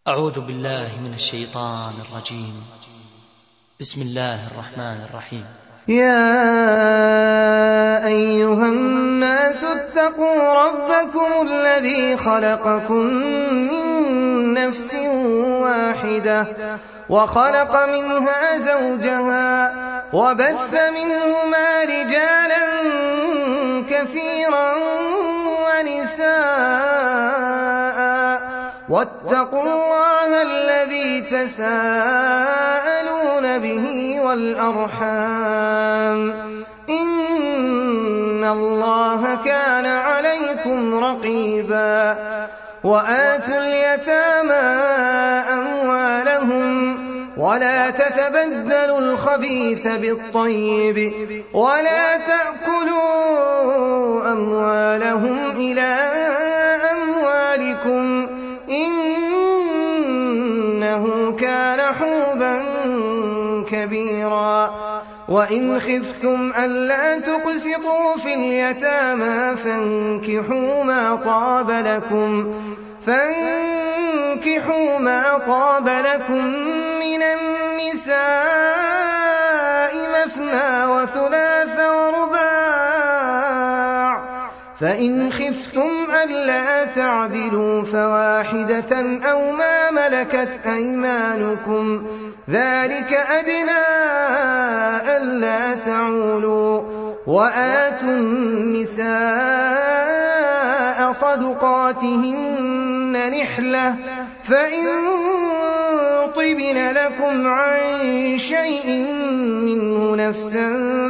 أعوذ بالله من الشيطان الرجيم. بسم الله الرحمن الرحيم. يا أيها الناس اتقوا ربكم الذي خلقكم من نفس واحدة وخلق منها زوجها وبث منهما رجالا كثيرا ونساء واتقوا الله الذي تساءلون به والأرحام إن الله كان عليكم رقيبا وآتوا اليتامى أموالهم ولا تتبدلوا الخبيث بالطيب ولا تأكلوا أموالهم إلى أموالكم إنه كان حوبا كبيرا وإن خفتم ألا تقسطوا في اليتامى فانكحوا ما طاب لكم من النساء مثنى وثلاث ورباع فإن خفتم ألا تعدلوا فواحدة أو ما ملكت أيمانكم ذلك أدنى ألا تعولوا وآتوا النساء صدقاتهن نحلة فإن طبن لكم عن شيء منه نفسا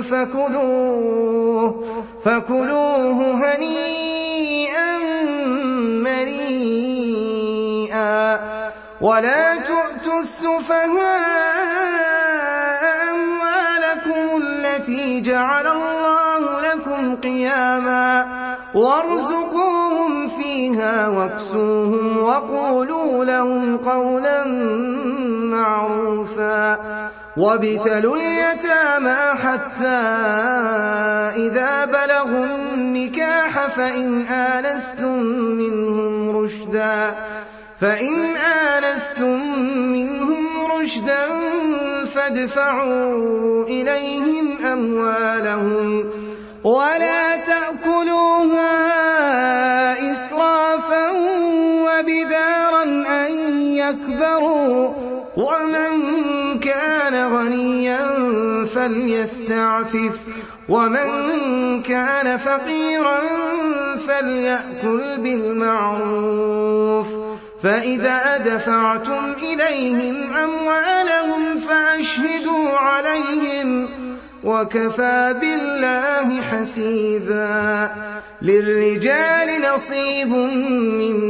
فكلوه هنيئا مريئا ولا تؤتوا السفهاء أموالكم التي جعل الله لكم قياما وارزقوهم فيها واكسوهم وقولوا لهم قولا معروفا وابتلوا اليتامى حتى إذا بلغوا النكاح فإن آنستم منهم رشدا فادفعوا إليهم أموالهم ولا تأكلوها إسرافا وبدارا أن يكبروا ومن كان غنيا فليستعفف ومن كان فقيرا فليأكل بالمعروف فإذا دفعتم إليهم أموالهم فأشهدوا عليهم وكفى بالله حسيبا للرجال نصيب من